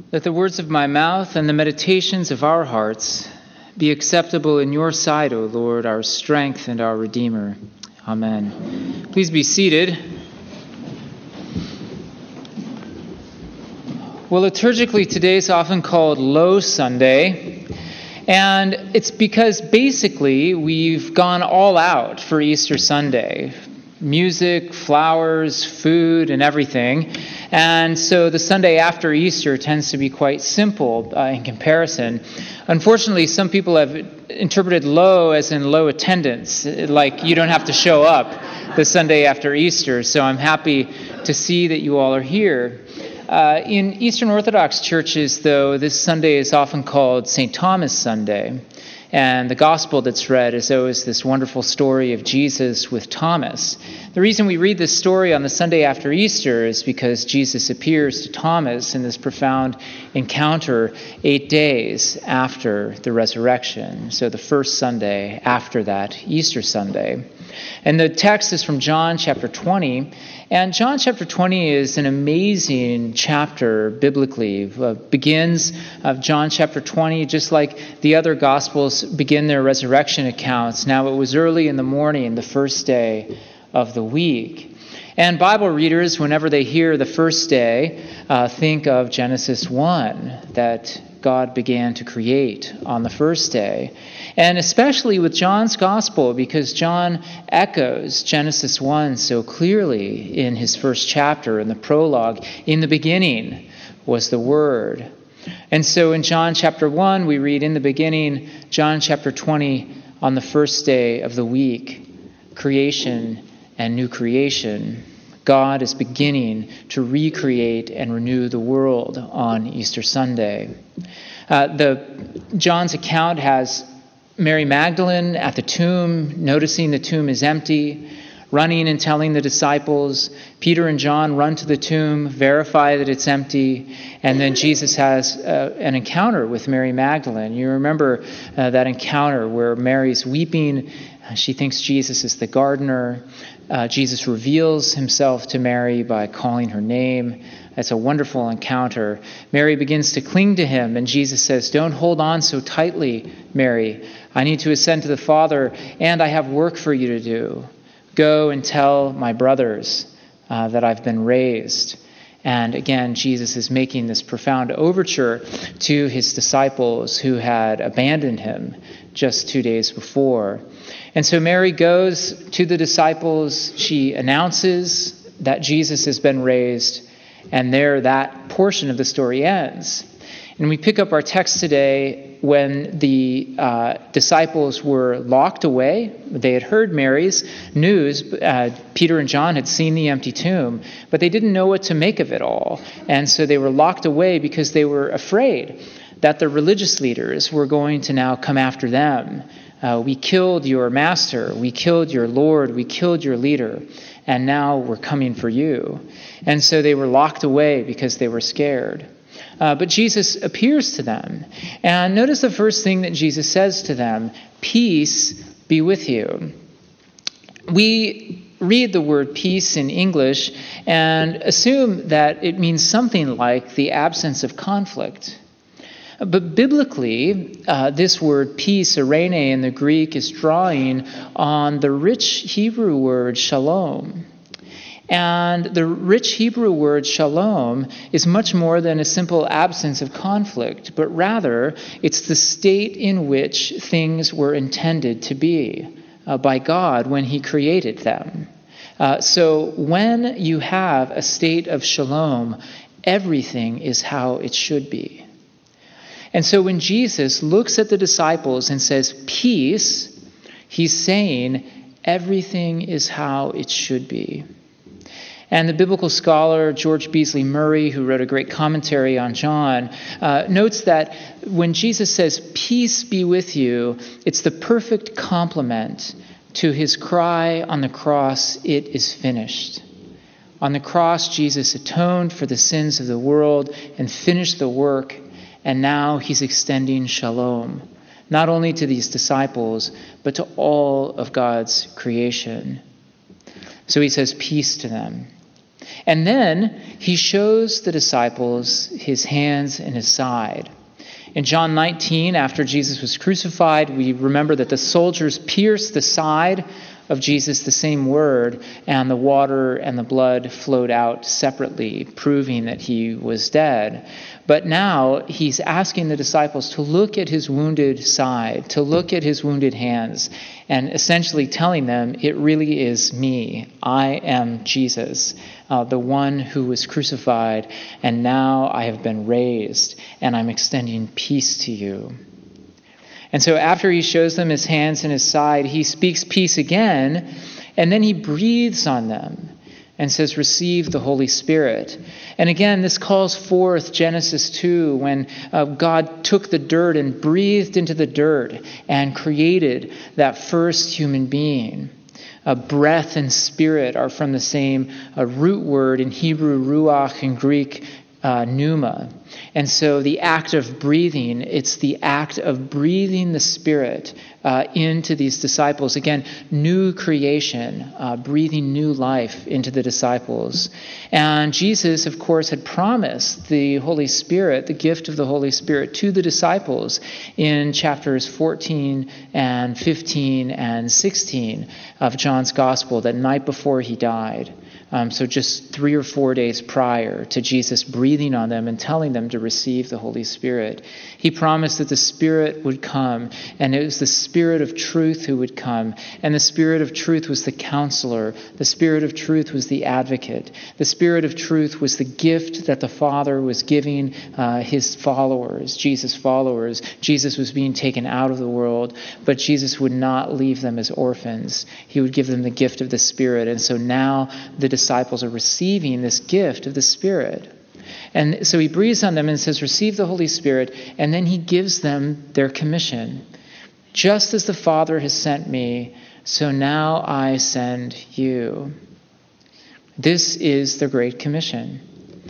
Let the words of my mouth and the meditations of our hearts be acceptable in your sight, O Lord, our strength and our Redeemer. Amen. Please be seated. Well, liturgically, today is often called Low Sunday, and it's because basically we've gone all out for Easter Sunday. Music, flowers, food, and everything. And so the Sunday after Easter tends to be quite simple in comparison. Unfortunately, some people have interpreted low as in low attendance, like you don't have to show up the Sunday after Easter. So I'm happy to see that you all are here. In Eastern Orthodox churches, though, this Sunday is often called St. Thomas Sunday. And the gospel that's read is always this wonderful story of Jesus with Thomas. The reason we read this story on the Sunday after Easter is because Jesus appears to Thomas in this profound encounter 8 days after the resurrection. So the first Sunday after that Easter Sunday. And the text is from John chapter 20. And John chapter 20 is an amazing chapter biblically. Begins of John chapter 20, just like the other Gospels begin their resurrection accounts. Now it was early in the morning, the first day of the week. And Bible readers, whenever they hear the first day, think of Genesis 1, that God began to create on the first day. And especially with John's gospel, because John echoes Genesis 1 so clearly in his first chapter, in the prologue. In the beginning was the Word. And so in John chapter 1, we read, in the beginning, John chapter 20, on the first day of the week, creation and new creation. God is beginning to recreate and renew the world on Easter Sunday. John's account has Mary Magdalene at the tomb, noticing the tomb is empty, running and telling the disciples. Peter and John run to the tomb, verify that it's empty, and then Jesus has an encounter with Mary Magdalene. You remember that encounter where Mary's weeping. She thinks Jesus is the gardener. Jesus reveals himself to Mary by calling her name. It's a wonderful encounter. Mary begins to cling to him, and Jesus says, "Don't hold on so tightly, Mary. I need to ascend to the Father, and I have work for you to do. Go and tell my brothers that I've been raised." And again, Jesus is making this profound overture to his disciples who had abandoned him just 2 days before. And so Mary goes to the disciples. She announces that Jesus has been raised. And there that portion of the story ends. And we pick up our text today when the disciples were locked away. They had heard Mary's news. Peter and John had seen the empty tomb, but they didn't know what to make of it all. And so they were locked away because they were afraid that the religious leaders were going to now come after them. We killed your master. We killed your Lord. We killed your leader. And now we're coming for you. And so they were locked away because they were scared. But Jesus appears to them. And notice the first thing that Jesus says to them, "Peace be with you." We read the word peace in English and assume that it means something like the absence of conflict. But biblically, this word peace, eirene in the Greek, is drawing on the rich Hebrew word shalom. And the rich Hebrew word shalom is much more than a simple absence of conflict, but rather it's the state in which things were intended to be by God when he created them. So when you have a state of shalom, everything is how it should be. And so when Jesus looks at the disciples and says, "Peace," he's saying everything is how it should be. And the biblical scholar George Beasley Murray, who wrote a great commentary on John, notes that when Jesus says, "Peace be with you," it's the perfect complement to his cry on the cross, "It is finished." On the cross, Jesus atoned for the sins of the world and finished the work, and now he's extending shalom, not only to these disciples, but to all of God's creation. So he says peace to them. And then he shows the disciples his hands and his side. In John 19, after Jesus was crucified, we remember that the soldiers pierced the side of Jesus, the same word, and the water and the blood flowed out separately, proving that he was dead. But now he's asking the disciples to look at his wounded side, to look at his wounded hands, and essentially telling them, it really is me. I am Jesus, the one who was crucified, and now I have been raised, and I'm extending peace to you. And so after he shows them his hands and his side, he speaks peace again, and then he breathes on them and says, receive the Holy Spirit. And again, this calls forth Genesis 2, when God took the dirt and breathed into the dirt and created that first human being. Breath and spirit are from the same root word in Hebrew, ruach, in Greek, pneuma. And so the act of breathing, it's the act of breathing the Spirit into these disciples. Again, new creation, breathing new life into the disciples. And Jesus, of course, had promised the Holy Spirit, the gift of the Holy Spirit, to the disciples in chapters 14 and 15 and 16 of John's Gospel, that night before he died. So just 3 or 4 days prior to Jesus breathing on them and telling them to receive the Holy Spirit, he promised that the Spirit would come, and it was the Spirit of truth who would come. And the Spirit of truth was the counselor. The Spirit of truth was the advocate. The Spirit of truth was the gift that the Father was giving his followers, Jesus' followers. Jesus was being taken out of the world, but Jesus would not leave them as orphans. He would give them the gift of the Spirit. And so now the disciples are receiving this gift of the Spirit. And so he breathes on them and says, receive the Holy Spirit, and then he gives them their commission. Just as the Father has sent me, so now I send you. This is the Great Commission.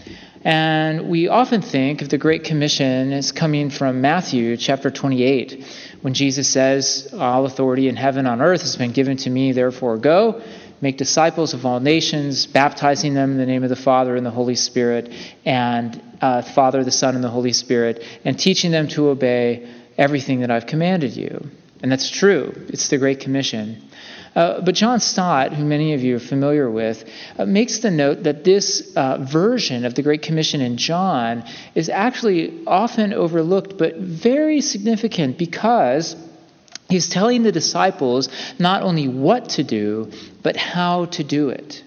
And we often think of the Great Commission as coming from Matthew chapter 28, when Jesus says, all authority in heaven and on earth has been given to me, therefore go. Make disciples of all nations, baptizing them in the name of the Father and the Holy Spirit, and Father, the Son, and the Holy Spirit, and teaching them to obey everything that I've commanded you. And that's true. It's the Great Commission. But John Stott, who many of you are familiar with, makes the note that this version of the Great Commission in John is actually often overlooked, but very significant, because he's telling the disciples not only what to do, but how to do it.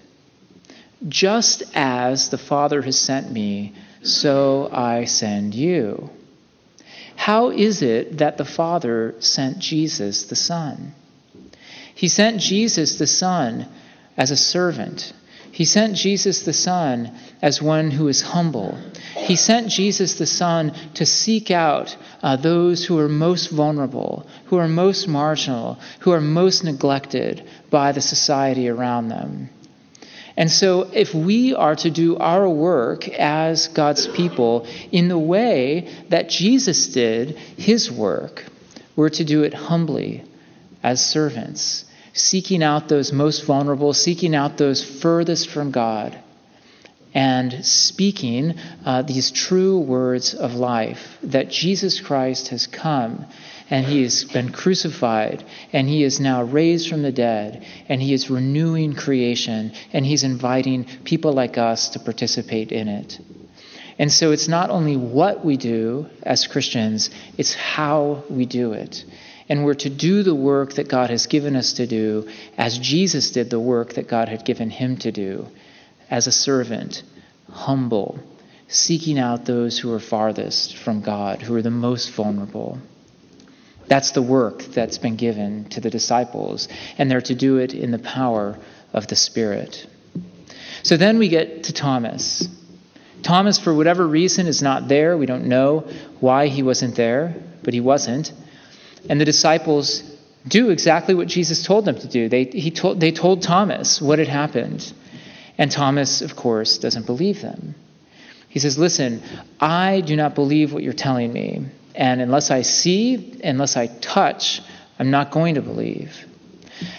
Just as the Father has sent me, so I send you. How is it that the Father sent Jesus the Son? He sent Jesus the Son as a servant. He sent Jesus the Son as one who is humble. He sent Jesus the Son to seek out those who are most vulnerable, who are most marginal, who are most neglected by the society around them. And so if we are to do our work as God's people in the way that Jesus did his work, we're to do it humbly as servants, seeking out those most vulnerable, seeking out those furthest from God, and speaking these true words of life, that Jesus Christ has come, and he has been crucified, and he is now raised from the dead, and he is renewing creation, and he's inviting people like us to participate in it. And so it's not only what we do as Christians, it's how we do it. And we're to do the work that God has given us to do as Jesus did the work that God had given him to do, as a servant, humble, seeking out those who are farthest from God, who are the most vulnerable. That's the work that's been given to the disciples, and they're to do it in the power of the Spirit. So then we get to Thomas. Thomas, for whatever reason, is not there. We don't know why he wasn't there, but he wasn't. And the disciples do exactly what Jesus told them to do. They told Thomas what had happened. And Thomas, of course, doesn't believe them. He says, listen, I do not believe what you're telling me. And unless I see, unless I touch, I'm not going to believe.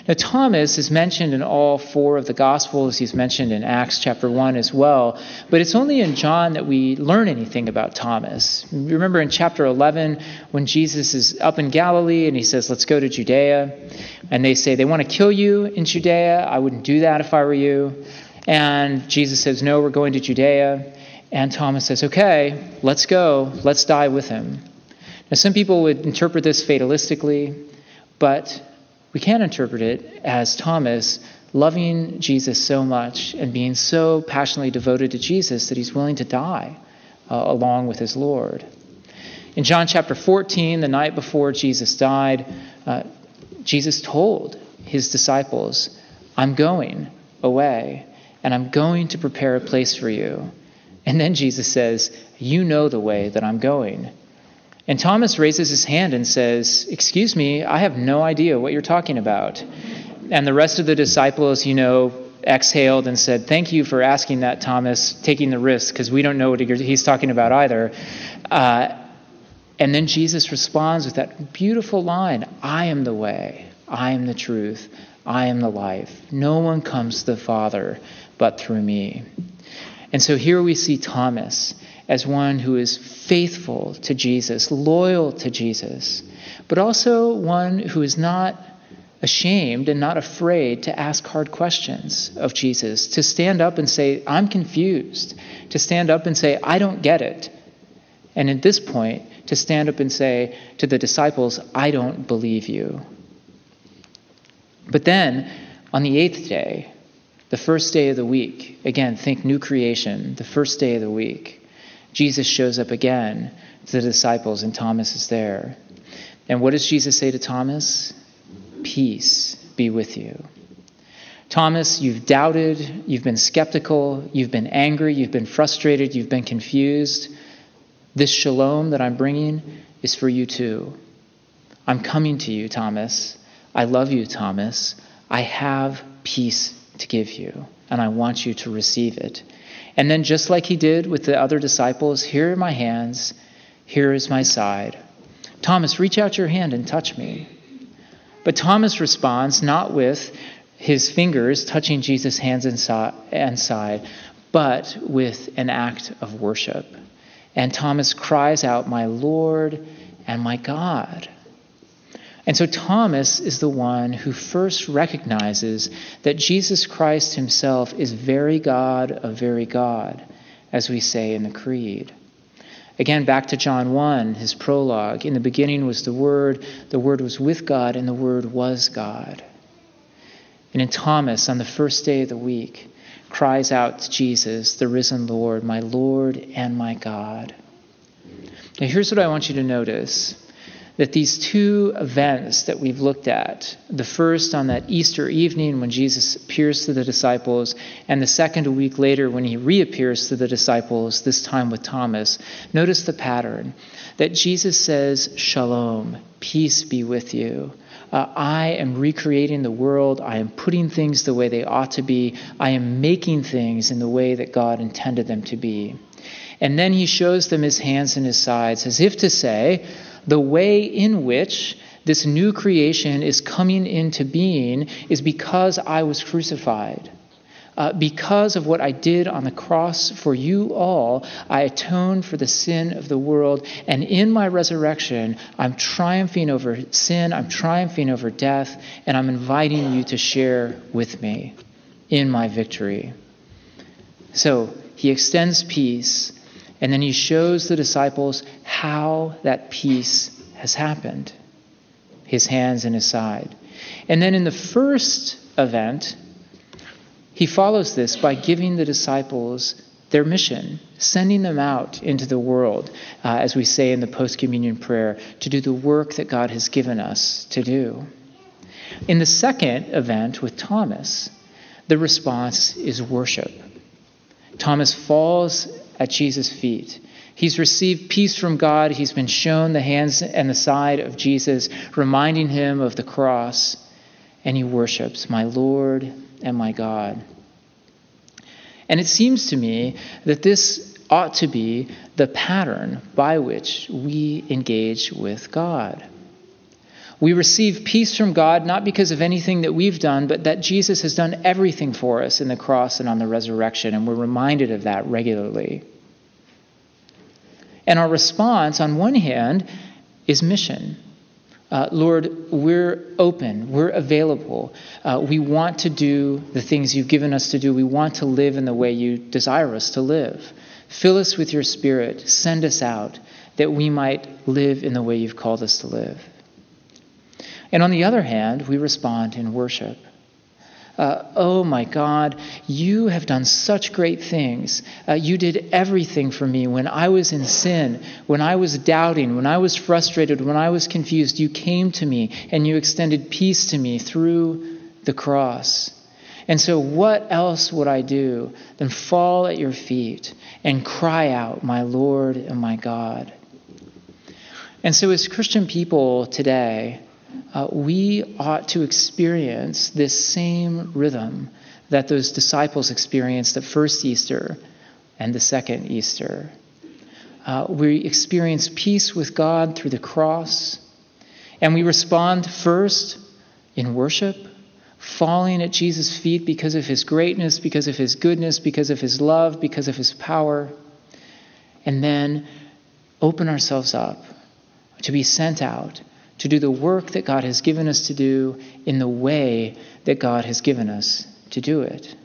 Now, Thomas is mentioned in all four of the Gospels. He's mentioned in Acts chapter 1 as well. But it's only in John that we learn anything about Thomas. Remember in chapter 11 when Jesus is up in Galilee and he says, let's go to Judea. And they say, they want to kill you in Judea. I wouldn't do that if I were you. And Jesus says, no, we're going to Judea. And Thomas says, okay, let's go. Let's die with him. Now, some people would interpret this fatalistically, but we can interpret it as Thomas loving Jesus so much and being so passionately devoted to Jesus that he's willing to die along with his Lord. In John chapter 14, the night before Jesus died, Jesus told his disciples, I'm going away, and I'm going to prepare a place for you. And then Jesus says, you know the way that I'm going. And Thomas raises his hand and says, excuse me, I have no idea what you're talking about. And the rest of the disciples, exhaled and said, thank you for asking that, Thomas, taking the risk, because we don't know what he's talking about either. And then Jesus responds with that beautiful line, I am the way, I am the truth, I am the life. No one comes to the Father but through me. And so here we see Thomas as one who is faithful to Jesus, loyal to Jesus, but also one who is not ashamed and not afraid to ask hard questions of Jesus, to stand up and say, I'm confused, to stand up and say, I don't get it. And at this point, to stand up and say to the disciples, I don't believe you. But then, on the 8th day, the first day of the week, again, think new creation, the first day of the week, Jesus shows up again to the disciples and Thomas is there. And what does Jesus say to Thomas? Peace be with you. Thomas, you've doubted, you've been skeptical, you've been angry, you've been frustrated, you've been confused. This shalom that I'm bringing is for you too. I'm coming to you, Thomas. I love you, Thomas. I have peace to give you, and I want you to receive it. And then just like he did with the other disciples, here are my hands, here is my side. Thomas, reach out your hand and touch me. But Thomas responds not with his fingers touching Jesus' hands and side, but with an act of worship. And Thomas cries out, my Lord and my God. And so Thomas is the one who first recognizes that Jesus Christ himself is very God of very God, as we say in the Creed. Again, back to John 1, his prologue. In the beginning was the Word was with God, and the Word was God. And in Thomas, on the first day of the week, cries out to Jesus, the risen Lord and my God. Now here's what I want you to notice. That these two events that we've looked at, the first on that Easter evening when Jesus appears to the disciples, and the second a week later when he reappears to the disciples, this time with Thomas, notice the pattern. That Jesus says, Shalom, peace be with you. I am recreating the world. I am putting things the way they ought to be. I am making things in the way that God intended them to be. And then he shows them his hands and his sides, as if to say, the way in which this new creation is coming into being is because I was crucified. Because of what I did on the cross for you all, I atoned for the sin of the world. And in my resurrection, I'm triumphing over sin, I'm triumphing over death, and I'm inviting you to share with me in my victory. So he extends peace. And then he shows the disciples how that peace has happened. His hands and his side. And then in the first event, he follows this by giving the disciples their mission, sending them out into the world, as we say in the post-communion prayer, to do the work that God has given us to do. In the second event with Thomas, the response is worship. Thomas falls at Jesus' feet. He's received peace from God. He's been shown the hands and the side of Jesus, reminding him of the cross. And he worships, my Lord and my God. And it seems to me that this ought to be the pattern by which we engage with God. We receive peace from God not because of anything that we've done, but that Jesus has done everything for us in the cross and on the resurrection, and we're reminded of that regularly. And our response, on one hand, is mission. Lord, we're open, we're available. We want to do the things you've given us to do. We want to live in the way you desire us to live. Fill us with your Spirit. Send us out that we might live in the way you've called us to live. And on the other hand, we respond in worship. Oh my God, you have done such great things. You did everything for me when I was in sin, when I was doubting, when I was frustrated, when I was confused. You came to me and you extended peace to me through the cross. And so what else would I do than fall at your feet and cry out, my Lord and my God? And so as Christian people today, we ought to experience this same rhythm that those disciples experienced at first Easter and the second Easter. We experience peace with God through the cross, and we respond first in worship, falling at Jesus' feet because of his greatness, because of his goodness, because of his love, because of his power, and then open ourselves up to be sent out to do the work that God has given us to do in the way that God has given us to do it.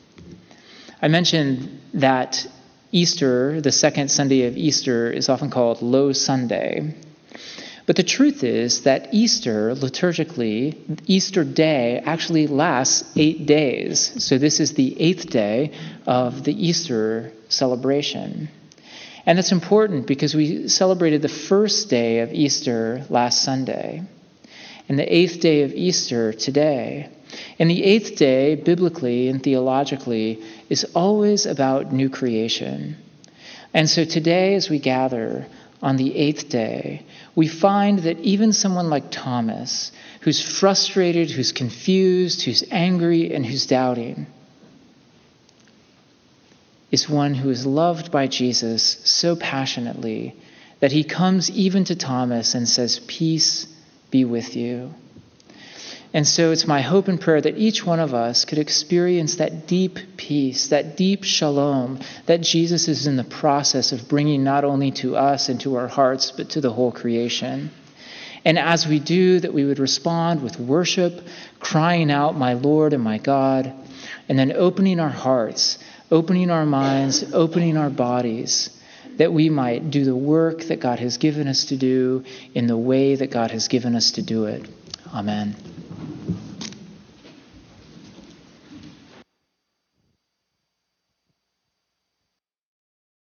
I mentioned that Easter, the second Sunday of Easter, is often called Low Sunday. But the truth is that Easter, liturgically, Easter Day actually lasts 8 days. So this is the 8th day of the Easter celebration. And it's important because we celebrated the first day of Easter last Sunday and the 8th day of Easter today. And the 8th day, biblically and theologically, is always about new creation. And so today, as we gather on the 8th day, we find that even someone like Thomas, who's frustrated, who's confused, who's angry, and who's doubting, is one who is loved by Jesus so passionately that he comes even to Thomas and says, "Peace be with you." And so it's my hope and prayer that each one of us could experience that deep peace, that deep shalom that Jesus is in the process of bringing not only to us and to our hearts, but to the whole creation. And as we do, that we would respond with worship, crying out, "My Lord and my God," and then opening our hearts, opening our minds, opening our bodies, that we might do the work that God has given us to do in the way that God has given us to do it. Amen.